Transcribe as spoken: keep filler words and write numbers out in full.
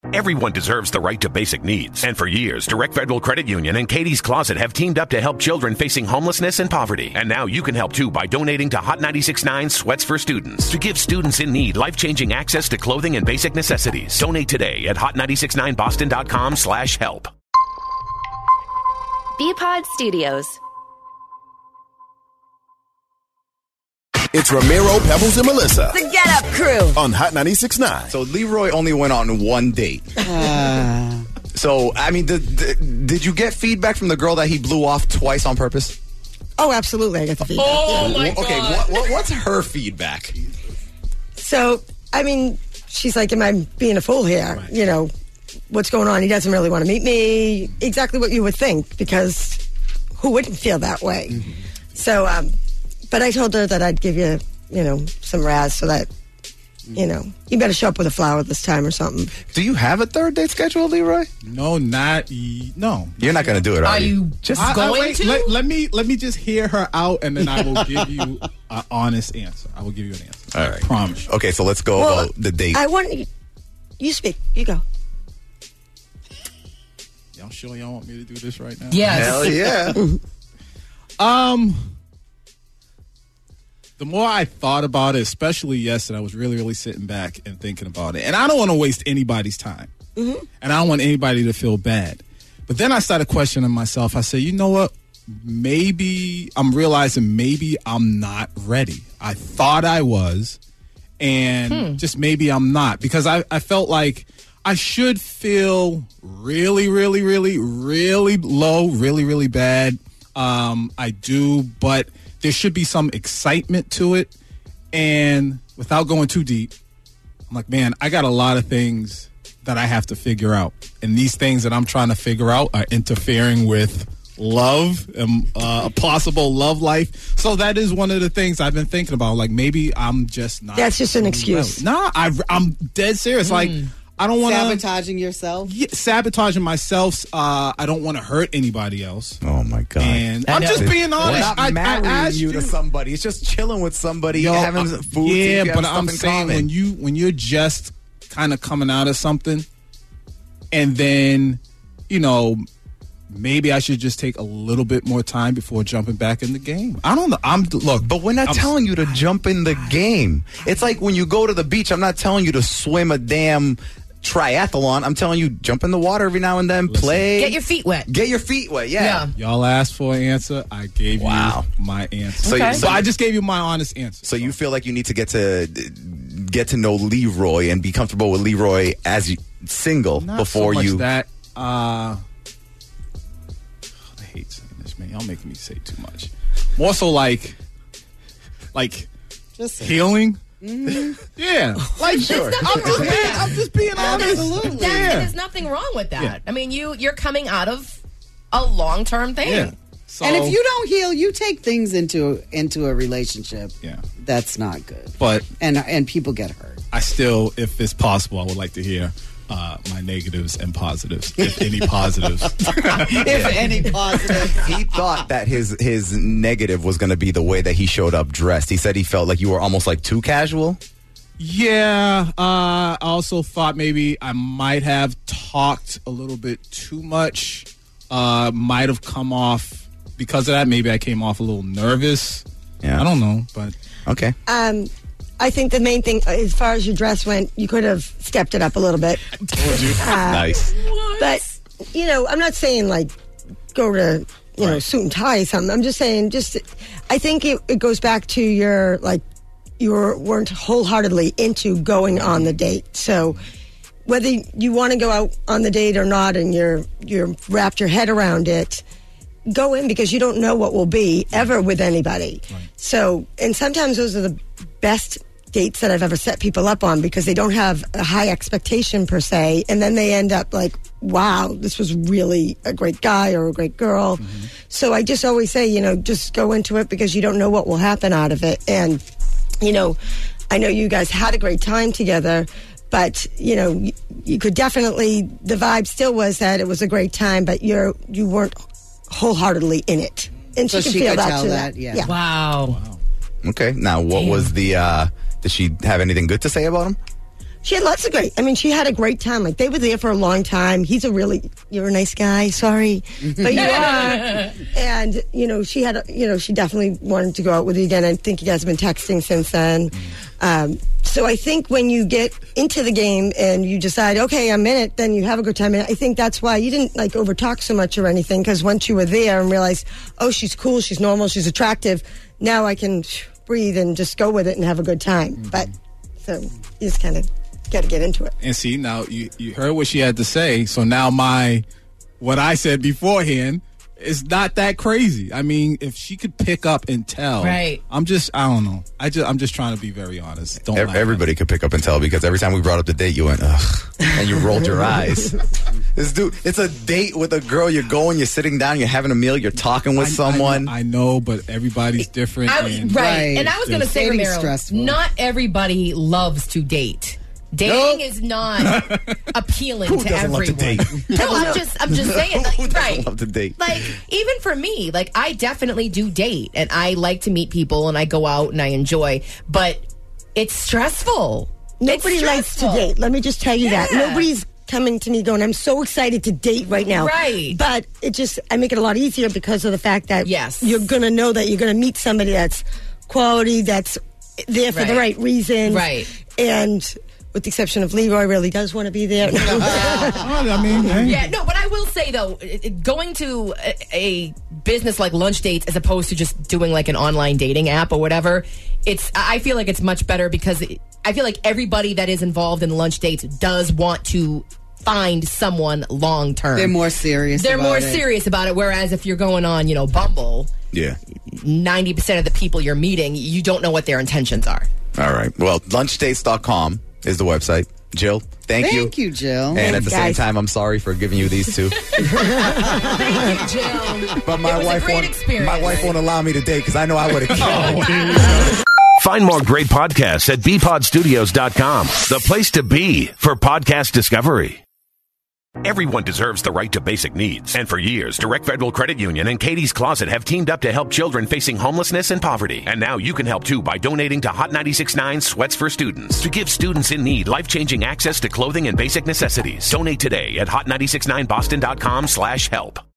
Everyone deserves the right to basic needs. And for years, Direct Federal Credit Union and Katie's Closet have teamed up to help children facing homelessness and poverty. And now you can help too by donating to Hot ninety-six point nine Sweats for Students to give students in need life-changing access to clothing and basic necessities. Donate today at hot nine six nine boston dot com slash help. B-Pod Studios. It's Ramiro, Pebbles, and Melissa. The Get Up Crew. On Hot ninety-six point nine. So Leroy only went on one date. Uh. So, I mean, did, did, did you get feedback from the girl that he blew off twice on purpose? Oh, absolutely. I got the feedback. Oh, my God. Okay, what, what, what's her feedback? So, I mean, she's like, am I being a fool here? Right. You know, what's going on? He doesn't really want to meet me. Exactly what you would think, because who wouldn't feel that way? Mm-hmm. So, um... But I told her that I'd give you, you know, some Raz so that, you know, you better show up with a flower this time or something. Do you have a third date scheduled, Leroy? No, not no. You're not going to do it, are, are you? Just I, going I, wait, to? Let, let me let me just hear her out, and then I will give you an honest answer. I will give you an answer. All right, I promise you. Okay, so let's go well, about the date. I want you. You speak. You go. Y'all sure y'all want me to do this right now? Yes. Hell yeah. um. The more I thought about it, especially yesterday, I was really, really sitting back and thinking about it. And I don't want to waste anybody's time. Mm-hmm. And I don't want anybody to feel bad. But then I started questioning myself. I said, you know what? Maybe I'm realizing maybe I'm not ready. I thought I was. And hmm. just maybe I'm not. Because I, I felt like I should feel really, really, really, really low, really, really bad. Um, I do, but there should be some excitement to it. And without going too deep, I'm like, man, I got a lot of things that I have to figure out. And these things that I'm trying to figure out are interfering with love and uh, a possible love life. So that is one of the things I've been thinking about. Like, maybe I'm just not. That's just an excuse. No, nah, I, I'm dead serious. Mm. Like, I don't want to sabotaging yourself. Yeah, sabotaging myself. Uh, I don't want to hurt anybody else. Oh my God! And I'm just being honest. We're not I, marrying I asked you you to somebody. It's just chilling with somebody, Yo, having uh, food. Yeah, you but I'm saying common. when you when you're just kind of coming out of something, and then you know maybe I should just take a little bit more time before jumping back in the game. I don't know. I'm look, but we're not I'm, telling you to jump in the game. It's like when you go to the beach. I'm not telling you to swim a damn triathlon. I'm telling you, jump in the water every now and then. Listen, play. Get your feet wet. Get your feet wet. Yeah. yeah. Y'all asked for an answer. I gave wow. you my answer. So, okay. so, so I just gave you my honest answer. So, so you feel like you need to get to get to know Leroy and be comfortable with Leroy as you, single Not before so much you. That uh, I hate saying this, man. Y'all making me say too much. More so like, like just healing. Mm-hmm. Yeah, like sure. I'm just being, I'm just being honest. Absolutely. That, yeah. There's nothing wrong with that. Yeah. I mean, you you're coming out of a long term thing. Yeah. So, and if you don't heal, you take things into into a relationship. Yeah, that's not good. But and and people get hurt. I still, if it's possible, I would like to hear uh, my negatives and positives, if any positives. if any positives. He thought that his his negative was going to be the way that he showed up dressed. He said he felt like you were almost like too casual. Yeah, uh, I also thought maybe I might have talked a little bit too much. Uh, might have come off, because of that, maybe I came off a little nervous. Yeah. I don't know, but... Okay. Um, I think the main thing, as far as your dress went, you could have stepped it up a little bit. I told you. Uh, nice. But, you know, I'm not saying, like, go to, you right. know, suit and tie or something. I'm just saying, just, I think it, it goes back to your, like, you were, weren't wholeheartedly into going on the date. So whether you want to go out on the date or not and you're you're wrapped your head around it, go in, because you don't know what will be ever with anybody. Right. So, and sometimes those are the best dates that I've ever set people up on, because they don't have a high expectation per se, and then they end up like, wow, this was really a great guy or a great girl. Mm-hmm. So I just always say, you know, just go into it, because you don't know what will happen out of it. And, you know, I know you guys had a great time together, but, you know, you, you could definitely, the vibe still was that it was a great time, but you're, you weren't wholeheartedly in it. And so she could she feel could that tell too. that, yeah. yeah. Wow. Wow. Okay. Now, what Damn. was the, uh, did she have anything good to say about him? She had lots of great. I mean, she had a great time. Like, they were there for a long time. He's a really, you're a nice guy. Sorry, but you are. And you know, she had, a, you know, she definitely wanted to go out with you again. I think you guys have been texting since then. Um, so I think when you get into the game and you decide, okay, I'm in it, then you have a good time. And I think that's why you didn't like over talk so much or anything, because once you were there and realized, oh, she's cool, she's normal, she's attractive. Now I can breathe and just go with it and have a good time. Mm-hmm. But so you just kind of got to get into it. And see, now you, you heard what she had to say. So now my, what I said beforehand is not that crazy. I mean, if she could pick up and tell, right? I'm just, I don't know. I just, I'm just trying to be very honest. Don't Every, everybody could pick up and tell, because every time we brought up the date, you went, ugh, and you rolled your eyes. This dude, it's a date with a girl. You're going, you're sitting down, you're having a meal, you're talking with I, someone. I, I know, but everybody's different. I, and right. Right. And I was going to say, Dating's Romero, stressful. not everybody loves to date. Dating Nope. is not appealing Who to doesn't love to everyone. date? No, I'm just, I'm just saying, like, Who doesn't right? love to date? Like, even for me, like, I definitely do date, and I like to meet people, and I go out and I enjoy, but it's stressful. Nobody It's likes to stressful. date. Let me just tell you that. Yeah. Nobody's coming to me going, I'm so excited to date right now. Right. But it just, I make it a lot easier because of the fact that Yes. you're going to know that you're going to meet somebody that's quality, that's there for the Right. right reasons. Right. And with the exception of Leroy, really does want to be there. I mean, hey. Yeah, no, but I will say, though, it- it- going to a, a business like Lunch Dates as opposed to just doing like an online dating app or whatever, it's, I feel like it's much better because it, I feel like everybody that is involved in Lunch Dates does want to find someone long term. They're more serious. They're about more it. serious about it, whereas if you're going on, you know, Bumble, Yeah. ninety percent of the people you're meeting, you don't know what their intentions are. All right. Well, lunch dates dot com is the website. Jill, thank, you. Thank you, Jill. And at the same guys. time, I'm sorry for giving you these two. Thank you, Jill. But my It was a wife great won't. experience. My wife won't allow me to date because I know I would have killed. Find more great podcasts at b pod studios dot com, the place to be for podcast discovery. Everyone deserves the right to basic needs. And for years, Direct Federal Credit Union and Katie's Closet have teamed up to help children facing homelessness and poverty. And now you can help too by donating to Hot ninety-six point nine Sweats for Students to give students in need life-changing access to clothing and basic necessities. Donate today at hot nine six nine boston dot com slash help.